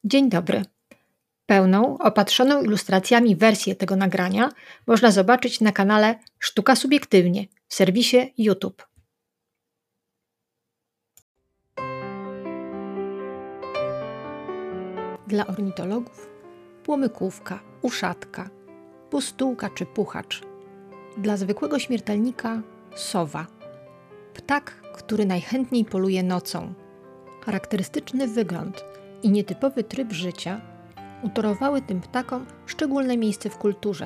Dzień dobry. Pełną, opatrzoną ilustracjami wersję tego nagrania można zobaczyć na kanale Sztuka Subiektywnie w serwisie YouTube. Dla ornitologów płomykówka, uszatka, pustułka czy puchacz. Dla zwykłego śmiertelnika sowa. Ptak, który najchętniej poluje nocą. Charakterystyczny wygląd i nietypowy tryb życia utorowały tym ptakom szczególne miejsce w kulturze.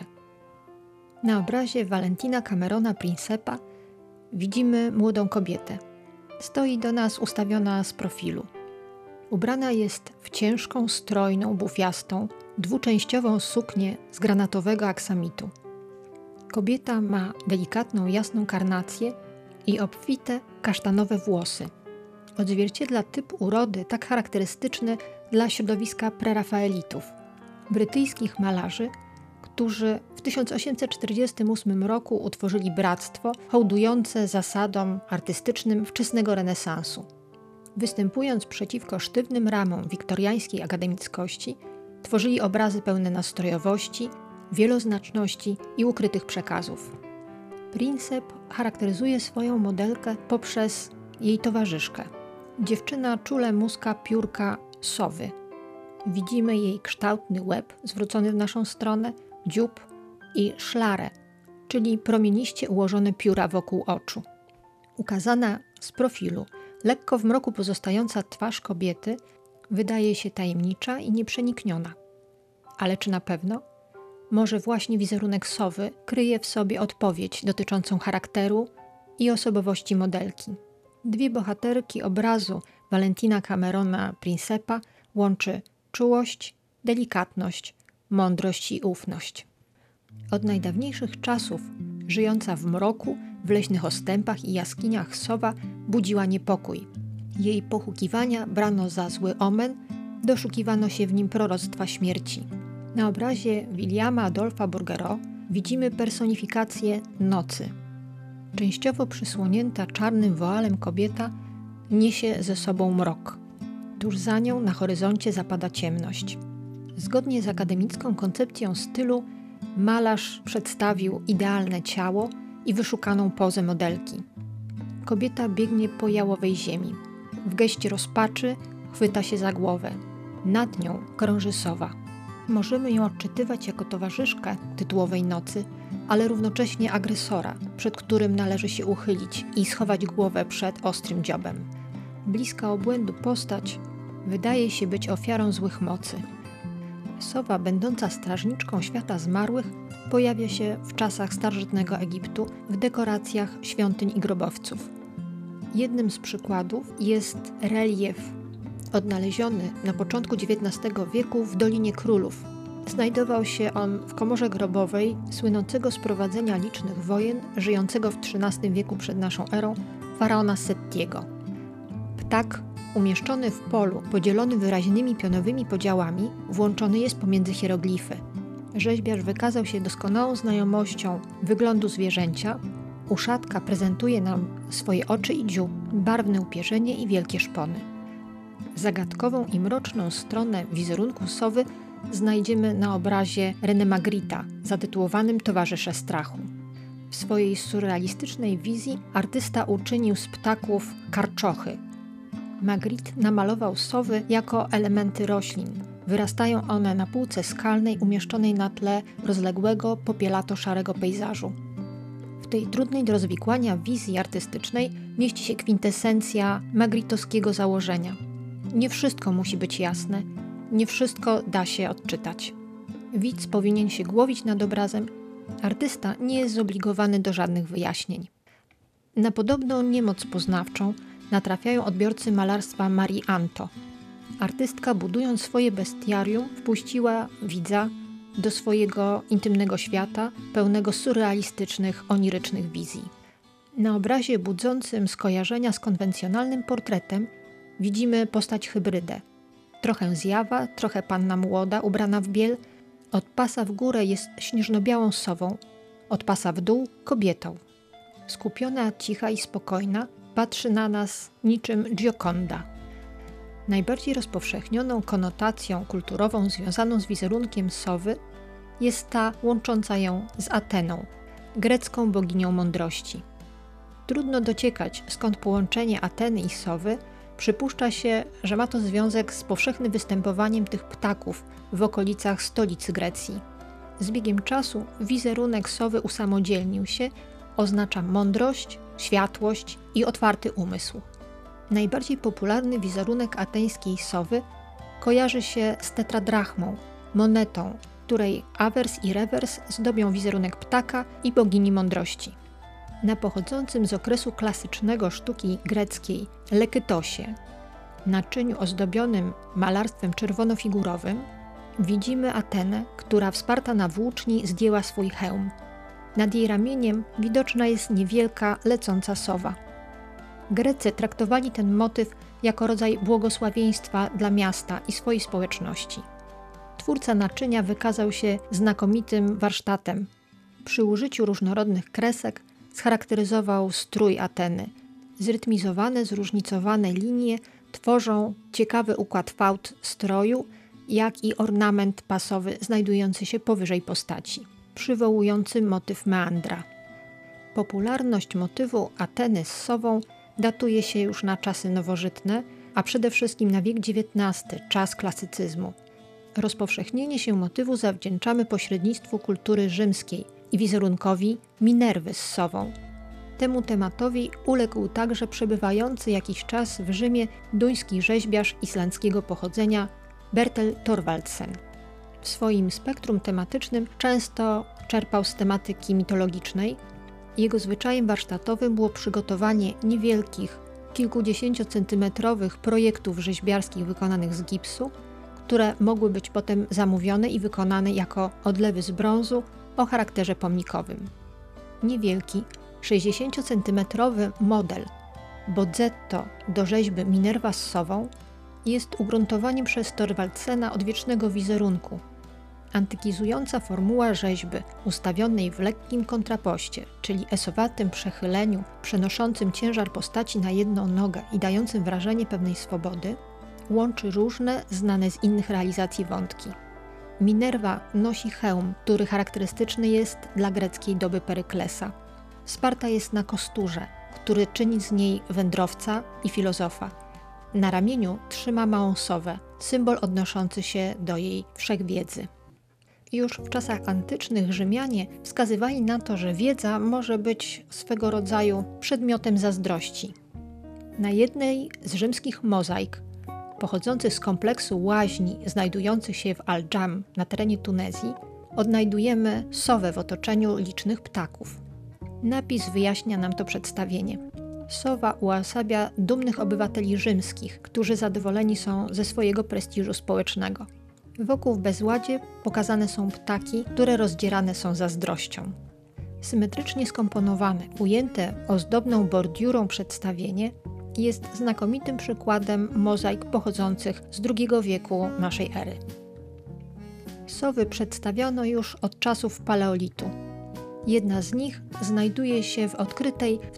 Na obrazie Valentina Camerona Princepa widzimy młodą kobietę. Stoi do nas ustawiona z profilu. Ubrana jest w ciężką, strojną, bufiastą, dwuczęściową suknię z granatowego aksamitu. Kobieta ma delikatną, jasną karnację i obfite, kasztanowe włosy. Odzwierciedla typ urody tak charakterystyczny dla środowiska prerafaelitów, brytyjskich malarzy, którzy w 1848 roku utworzyli bractwo hołdujące zasadom artystycznym wczesnego renesansu. Występując przeciwko sztywnym ramom wiktoriańskiej akademickości, tworzyli obrazy pełne nastrojowości, wieloznaczności i ukrytych przekazów. Princep charakteryzuje swoją modelkę poprzez jej towarzyszkę. Dziewczyna czule muska piórka sowy. Widzimy jej kształtny łeb zwrócony w naszą stronę, dziób i szlarę, czyli promieniście ułożone pióra wokół oczu. Ukazana z profilu, lekko w mroku pozostająca twarz kobiety wydaje się tajemnicza i nieprzenikniona. Ale czy na pewno? Może właśnie wizerunek sowy kryje w sobie odpowiedź dotyczącą charakteru i osobowości modelki. Dwie bohaterki obrazu Valentina Camerona Princepa łączy czułość, delikatność, mądrość i ufność. Od najdawniejszych czasów, żyjąca w mroku, w leśnych ostępach i jaskiniach sowa budziła niepokój. Jej pohukiwania brano za zły omen, doszukiwano się w nim proroctwa śmierci. Na obrazie Williama Adolpha Bouguereau widzimy personifikację nocy. Częściowo przysłonięta czarnym woalem kobieta niesie ze sobą mrok. Tuż za nią na horyzoncie zapada ciemność. Zgodnie z akademicką koncepcją stylu malarz przedstawił idealne ciało i wyszukaną pozę modelki. Kobieta biegnie po jałowej ziemi. W geście rozpaczy chwyta się za głowę. Nad nią krąży sowa. Możemy ją odczytywać jako towarzyszkę tytułowej nocy, ale równocześnie agresora, przed którym należy się uchylić i schować głowę przed ostrym dziobem. Bliska obłędu postać wydaje się być ofiarą złych mocy. Sowa, będąca strażniczką świata zmarłych, pojawia się w czasach starożytnego Egiptu w dekoracjach świątyń i grobowców. Jednym z przykładów jest relief odnaleziony na początku XIX wieku w Dolinie Królów. Znajdował się on w komorze grobowej słynącego z prowadzenia licznych wojen, żyjącego w XIII wieku przed naszą erą, faraona Settiego. Ptak, umieszczony w polu, podzielony wyraźnymi pionowymi podziałami, włączony jest pomiędzy hieroglify. Rzeźbiarz wykazał się doskonałą znajomością wyglądu zwierzęcia. Uszatka prezentuje nam swoje oczy i dziób, barwne upierzenie i wielkie szpony. Zagadkową i mroczną stronę wizerunku sowy znajdziemy na obrazie René Magritta zatytułowanym Towarzysze strachu. W swojej surrealistycznej wizji artysta uczynił z ptaków karczochy. Magritte namalował sowy jako elementy roślin. Wyrastają one na półce skalnej umieszczonej na tle rozległego, popielato-szarego pejzażu. W tej trudnej do rozwikłania wizji artystycznej mieści się kwintesencja magrittowskiego założenia. Nie wszystko musi być jasne, nie wszystko da się odczytać. Widz powinien się głowić nad obrazem, artysta nie jest zobligowany do żadnych wyjaśnień. Na podobną niemoc poznawczą natrafiają odbiorcy malarstwa Marie Anto. Artystka, budując swoje bestiarium, wpuściła widza do swojego intymnego świata, pełnego surrealistycznych, onirycznych wizji. Na obrazie budzącym skojarzenia z konwencjonalnym portretem widzimy postać hybrydę. Trochę zjawa, trochę panna młoda, ubrana w biel. Od pasa w górę jest śnieżno-białą sową, od pasa w dół kobietą. Skupiona, cicha i spokojna, patrzy na nas niczym Gioconda. Najbardziej rozpowszechnioną konotacją kulturową związaną z wizerunkiem sowy jest ta łącząca ją z Ateną, grecką boginią mądrości. Trudno dociekać, skąd połączenie Ateny i sowy. Przypuszcza się, że ma to związek z powszechnym występowaniem tych ptaków w okolicach stolicy Grecji. Z biegiem czasu wizerunek sowy usamodzielnił się, oznacza mądrość, światłość i otwarty umysł. Najbardziej popularny wizerunek ateńskiej sowy kojarzy się z tetradrachmą, monetą, której awers i rewers zdobią wizerunek ptaka i bogini mądrości. Na pochodzącym z okresu klasycznego sztuki greckiej lekytosie, naczyniu ozdobionym malarstwem czerwonofigurowym, widzimy Atenę, która wsparta na włóczni zdjęła swój hełm. Nad jej ramieniem widoczna jest niewielka, lecąca sowa. Grecy traktowali ten motyw jako rodzaj błogosławieństwa dla miasta i swojej społeczności. Twórca naczynia wykazał się znakomitym warsztatem. Przy użyciu różnorodnych kresek scharakteryzował strój Ateny. Zrytmizowane, zróżnicowane linie tworzą ciekawy układ fałd stroju, jak i ornament pasowy znajdujący się powyżej postaci, przywołujący motyw meandra. Popularność motywu Ateny z sową datuje się już na czasy nowożytne, a przede wszystkim na wiek XIX, czas klasycyzmu. Rozpowszechnienie się motywu zawdzięczamy pośrednictwu kultury rzymskiej i wizerunkowi Minerwy z sową. Temu tematowi uległ także przebywający jakiś czas w Rzymie duński rzeźbiarz islandzkiego pochodzenia Bertel Thorvaldsen. W swoim spektrum tematycznym często czerpał z tematyki mitologicznej. Jego zwyczajem warsztatowym było przygotowanie niewielkich, kilkudziesięciocentymetrowych projektów rzeźbiarskich wykonanych z gipsu, które mogły być potem zamówione i wykonane jako odlewy z brązu o charakterze pomnikowym. Niewielki, 60-centymetrowy model Bozzetto do rzeźby Minerva z sową jest ugruntowaniem przez Thorvaldsena odwiecznego wizerunku. Antykizująca formuła rzeźby ustawionej w lekkim kontrapoście, czyli esowatym przechyleniu, przenoszącym ciężar postaci na jedną nogę i dającym wrażenie pewnej swobody, łączy różne, znane z innych realizacji wątki. Minerva nosi hełm, który charakterystyczny jest dla greckiej doby Peryklesa. Wsparta jest na kosturze, który czyni z niej wędrowca i filozofa. Na ramieniu trzyma małą sowę, symbol odnoszący się do jej wszechwiedzy. Już w czasach antycznych Rzymianie wskazywali na to, że wiedza może być swego rodzaju przedmiotem zazdrości. Na jednej z rzymskich mozaik, pochodzących z kompleksu łaźni znajdujących się w Al-Dżam na terenie Tunezji, odnajdujemy sowę w otoczeniu licznych ptaków. Napis wyjaśnia nam to przedstawienie. Sowa uosabia dumnych obywateli rzymskich, którzy zadowoleni są ze swojego prestiżu społecznego. Wokół w bezładzie pokazane są ptaki, które rozdzierane są zazdrością. Symetrycznie skomponowane, ujęte ozdobną bordiurą przedstawienie jest znakomitym przykładem mozaik pochodzących z II wieku naszej ery. Sowy przedstawiono już od czasów paleolitu. Jedna z nich znajduje się w odkrytej w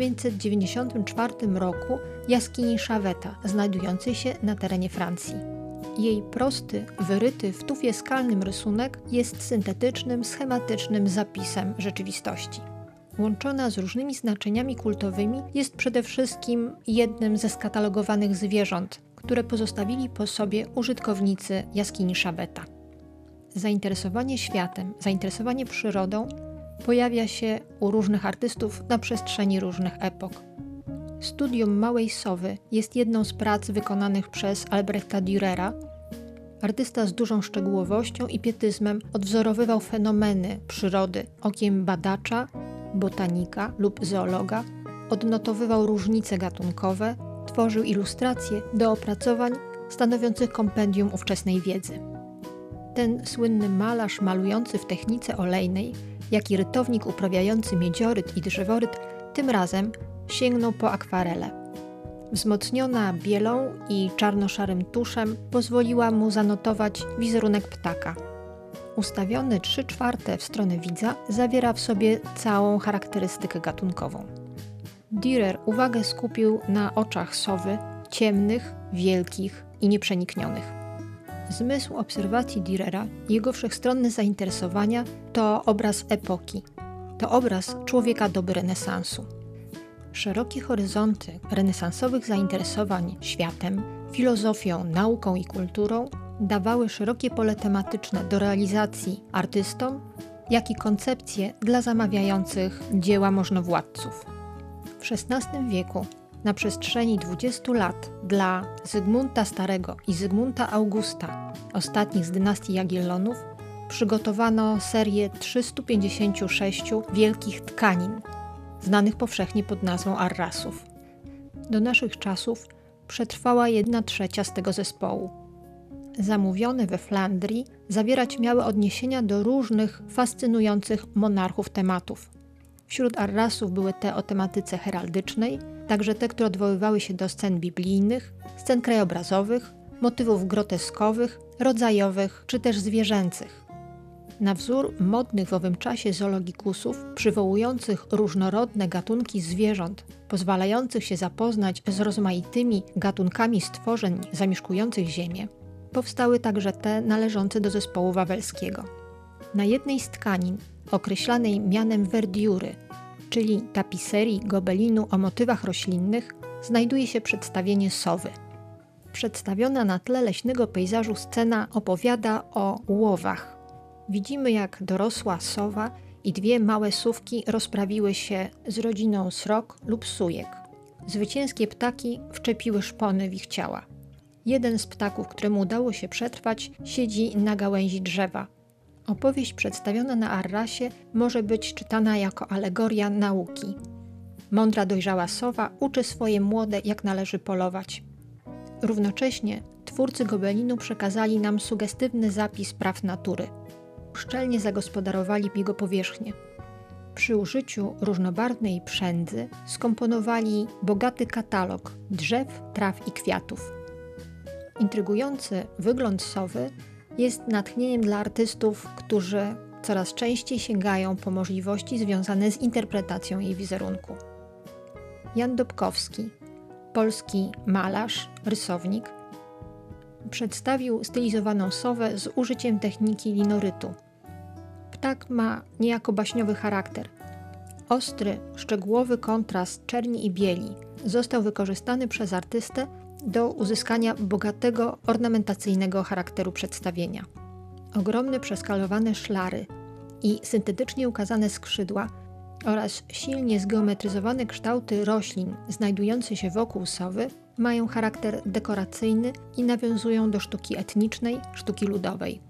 1994 roku jaskini Szaweta, znajdującej się na terenie Francji. Jej prosty, wyryty w tufie skalnym rysunek jest syntetycznym, schematycznym zapisem rzeczywistości. Łączona z różnymi znaczeniami kultowymi, jest przede wszystkim jednym ze skatalogowanych zwierząt, które pozostawili po sobie użytkownicy jaskini Szaweta. Zainteresowanie światem, zainteresowanie przyrodą pojawia się u różnych artystów na przestrzeni różnych epok. Studium Małej Sowy jest jedną z prac wykonanych przez Albrechta Dürera. Artysta z dużą szczegółowością i pietyzmem odwzorowywał fenomeny przyrody okiem badacza, botanika lub zoologa, odnotowywał różnice gatunkowe, tworzył ilustracje do opracowań stanowiących kompendium ówczesnej wiedzy. Ten słynny malarz malujący w technice olejnej, jak i rytownik uprawiający miedzioryt i drzeworyt, tym razem sięgnął po akwarelę. Wzmocniona bielą i czarno-szarym tuszem pozwoliła mu zanotować wizerunek ptaka. Ustawiony 3/4 w stronę widza zawiera w sobie całą charakterystykę gatunkową. Dürer uwagę skupił na oczach sowy ciemnych, wielkich i nieprzeniknionych. Zmysł obserwacji Dürera i jego wszechstronne zainteresowania to obraz epoki. To obraz człowieka doby renesansu. Szerokie horyzonty renesansowych zainteresowań światem, filozofią, nauką i kulturą dawały szerokie pole tematyczne do realizacji artystom, jak i koncepcje dla zamawiających dzieła możnowładców. W XVI wieku na przestrzeni 20 lat dla Zygmunta Starego i Zygmunta Augusta, ostatnich z dynastii Jagiellonów, przygotowano serię 356 wielkich tkanin, znanych powszechnie pod nazwą arrasów. Do naszych czasów przetrwała 1/3 z tego zespołu. Zamówione we Flandrii zawierać miały odniesienia do różnych fascynujących monarchów tematów. Wśród arrasów były te o tematyce heraldycznej, także te, które odwoływały się do scen biblijnych, scen krajobrazowych, motywów groteskowych, rodzajowych czy też zwierzęcych. Na wzór modnych w owym czasie zoologikusów, przywołujących różnorodne gatunki zwierząt, pozwalających się zapoznać z rozmaitymi gatunkami stworzeń zamieszkujących Ziemię, powstały także te należące do zespołu wawelskiego. Na jednej z tkanin, określanej mianem verdiury, czyli tapiserii gobelinu o motywach roślinnych, znajduje się przedstawienie sowy. Przedstawiona na tle leśnego pejzażu scena opowiada o łowach. Widzimy, jak dorosła sowa i dwie małe sówki rozprawiły się z rodziną srok lub sujek. Zwycięskie ptaki wczepiły szpony w ich ciała. Jeden z ptaków, któremu udało się przetrwać, siedzi na gałęzi drzewa. Opowieść przedstawiona na arrasie może być czytana jako alegoria nauki. Mądra, dojrzała sowa uczy swoje młode, jak należy polować. Równocześnie twórcy gobelinu przekazali nam sugestywny zapis praw natury. Szczelnie zagospodarowali jego powierzchnię. Przy użyciu różnobarwnej przędzy skomponowali bogaty katalog drzew, traw i kwiatów. Intrygujący wygląd sowy jest natchnieniem dla artystów, którzy coraz częściej sięgają po możliwości związane z interpretacją jej wizerunku. Jan Dobkowski, polski malarz, rysownik, przedstawił stylizowaną sowę z użyciem techniki linorytu. Ptak ma niejako baśniowy charakter. Ostry, szczegółowy kontrast czerni i bieli został wykorzystany przez artystę do uzyskania bogatego, ornamentacyjnego charakteru przedstawienia. Ogromne przeskalowane szlary i syntetycznie ukazane skrzydła oraz silnie zgeometryzowane kształty roślin znajdujące się wokół sowy mają charakter dekoracyjny i nawiązują do sztuki etnicznej, sztuki ludowej.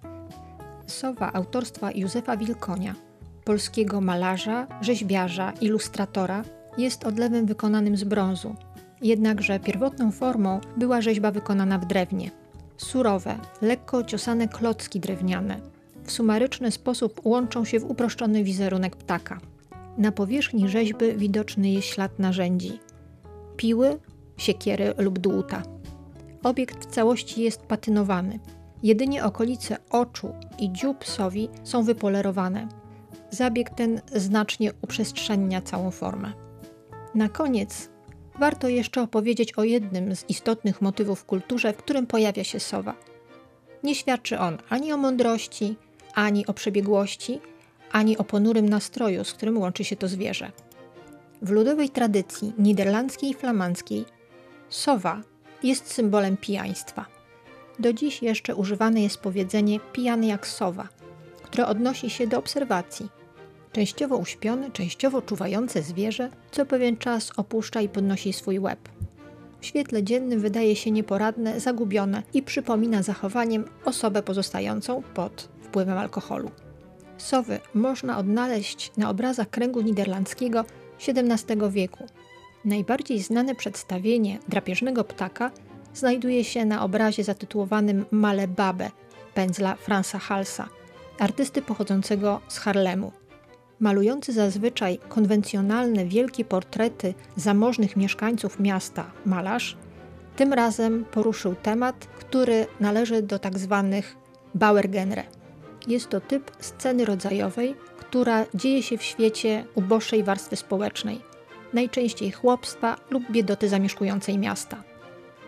Sowa autorstwa Józefa Wilkonia, polskiego malarza, rzeźbiarza, ilustratora, jest odlewem wykonanym z brązu. Jednakże pierwotną formą była rzeźba wykonana w drewnie. Surowe, lekko ciosane klocki drewniane w sumaryczny sposób łączą się w uproszczony wizerunek ptaka. Na powierzchni rzeźby widoczny jest ślad narzędzi: piły, siekiery lub dłuta. Obiekt w całości jest patynowany. Jedynie okolice oczu i dziób sowi są wypolerowane. Zabieg ten znacznie uprzestrzennia całą formę. Na koniec warto jeszcze opowiedzieć o jednym z istotnych motywów w kulturze, w którym pojawia się sowa. Nie świadczy on ani o mądrości, ani o przebiegłości, ani o ponurym nastroju, z którym łączy się to zwierzę. W ludowej tradycji niderlandzkiej i flamandzkiej sowa jest symbolem pijaństwa. Do dziś jeszcze używane jest powiedzenie pijany jak sowa, które odnosi się do obserwacji. Częściowo uśpione, częściowo czuwające zwierzę co pewien czas opuszcza i podnosi swój łeb. W świetle dziennym wydaje się nieporadne, zagubione i przypomina zachowaniem osobę pozostającą pod wpływem alkoholu. Sowy można odnaleźć na obrazach kręgu niderlandzkiego XVII wieku. Najbardziej znane przedstawienie drapieżnego ptaka znajduje się na obrazie zatytułowanym Male Babę pędzla Franza Halsa, artysty pochodzącego z Harlemu. Malujący zazwyczaj konwencjonalne wielkie portrety zamożnych mieszkańców miasta malarz, tym razem poruszył temat, który należy do tzw. Bauergenre. Jest to typ sceny rodzajowej, która dzieje się w świecie uboższej warstwy społecznej, najczęściej chłopstwa lub biedoty zamieszkującej miasta.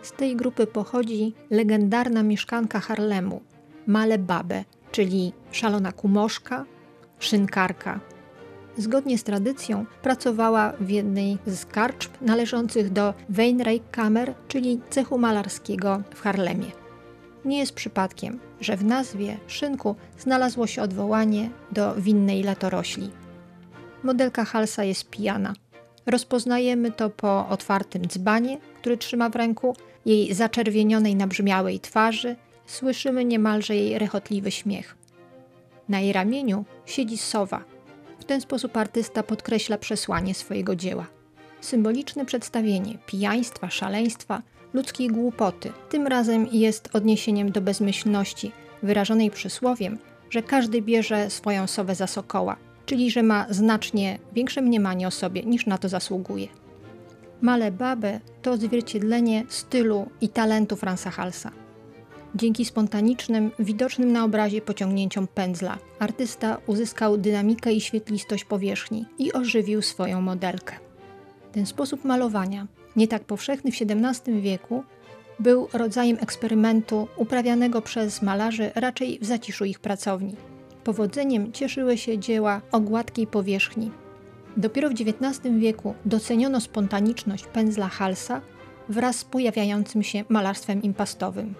Z tej grupy pochodzi legendarna mieszkanka Harlemu, Male Babe, czyli szalona kumoszka, szynkarka. Zgodnie z tradycją pracowała w jednej z karczm należących do Weinreich-Kammer, czyli cechu malarskiego w Harlemie. Nie jest przypadkiem, że w nazwie szynku znalazło się odwołanie do winnej latorośli. Modelka Halsa jest pijana. Rozpoznajemy to po otwartym dzbanie, który trzyma w ręku, jej zaczerwienionej, nabrzmiałej twarzy. Słyszymy niemalże jej rechotliwy śmiech. Na jej ramieniu siedzi sowa. W ten sposób artysta podkreśla przesłanie swojego dzieła. Symboliczne przedstawienie pijaństwa, szaleństwa, ludzkiej głupoty tym razem jest odniesieniem do bezmyślności, wyrażonej przysłowiem, że każdy bierze swoją sowę za sokoła, czyli że ma znacznie większe mniemanie o sobie, niż na to zasługuje. Male Babe to odzwierciedlenie stylu i talentu Franza Halsa. Dzięki spontanicznym, widocznym na obrazie pociągnięciom pędzla, artysta uzyskał dynamikę i świetlistość powierzchni i ożywił swoją modelkę. Ten sposób malowania, nie tak powszechny w XVII wieku, był rodzajem eksperymentu uprawianego przez malarzy raczej w zaciszu ich pracowni. Powodzeniem cieszyły się dzieła o gładkiej powierzchni. Dopiero w XIX wieku doceniono spontaniczność pędzla Halsa wraz z pojawiającym się malarstwem impastowym.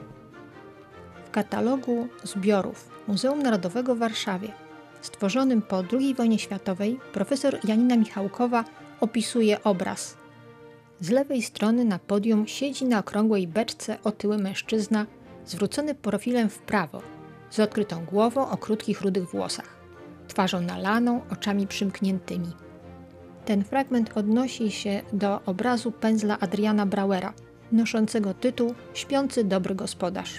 W katalogu zbiorów Muzeum Narodowego w Warszawie, stworzonym po II wojnie światowej, profesor Janina Michałkowa opisuje obraz. Z lewej strony na podium siedzi na okrągłej beczce otyły mężczyzna, zwrócony profilem w prawo, z odkrytą głową o krótkich rudych włosach, twarzą nalaną, oczami przymkniętymi. Ten fragment odnosi się do obrazu pędzla Adriana Brauera, noszącego tytuł Śpiący dobry gospodarz.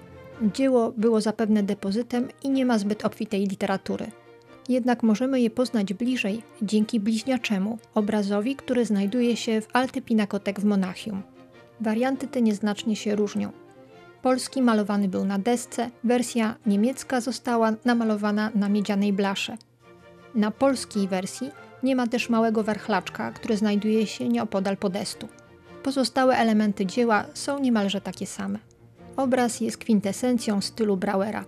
Dzieło było zapewne depozytem i nie ma zbyt obfitej literatury. Jednak możemy je poznać bliżej dzięki bliźniaczemu obrazowi, który znajduje się w Alte Pinakothek w Monachium. Warianty te nieznacznie się różnią. Polski malowany był na desce, wersja niemiecka została namalowana na miedzianej blasze. Na polskiej wersji nie ma też małego warchlaczka, który znajduje się nieopodal podestu. Pozostałe elementy dzieła są niemalże takie same. Obraz jest kwintesencją stylu Brauera.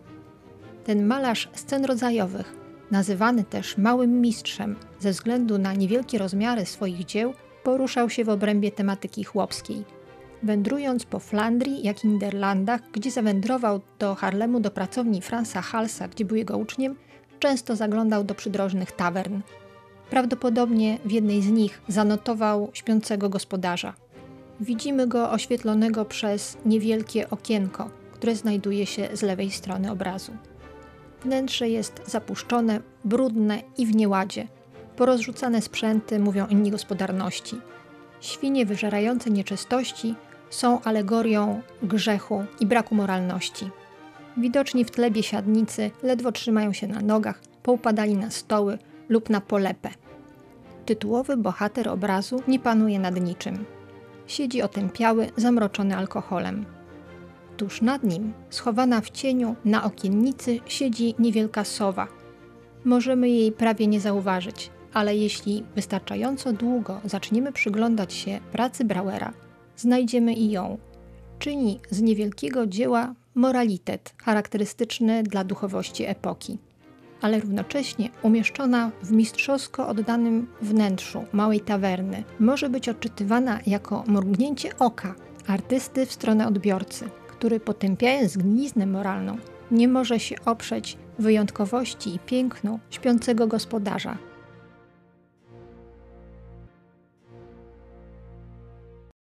Ten malarz scen rodzajowych, nazywany też małym mistrzem ze względu na niewielkie rozmiary swoich dzieł, poruszał się w obrębie tematyki chłopskiej. Wędrując po Flandrii, jak i Niderlandach, gdzie zawędrował do Harlemu do pracowni Franza Halsa, gdzie był jego uczniem, często zaglądał do przydrożnych tawern. Prawdopodobnie w jednej z nich zanotował śpiącego gospodarza. Widzimy go oświetlonego przez niewielkie okienko, które znajduje się z lewej strony obrazu. Wnętrze jest zapuszczone, brudne i w nieładzie. Porozrzucane sprzęty mówią o niegospodarności. Świnie wyżerające nieczystości są alegorią grzechu i braku moralności. Widoczni w tle biesiadnicy ledwo trzymają się na nogach, poupadali na stoły lub na polepę. Tytułowy bohater obrazu nie panuje nad niczym. Siedzi otępiały, zamroczony alkoholem. Tuż nad nim, schowana w cieniu, na okiennicy siedzi niewielka sowa. Możemy jej prawie nie zauważyć, ale jeśli wystarczająco długo zaczniemy przyglądać się pracy Brauera, znajdziemy i ją. Czyni z niewielkiego dzieła moralitet charakterystyczny dla duchowości epoki, ale równocześnie umieszczona w mistrzowsko oddanym wnętrzu małej tawerny może być odczytywana jako mrugnięcie oka artysty w stronę odbiorcy, który potępiając gniznę moralną nie może się oprzeć wyjątkowości i pięknu śpiącego gospodarza,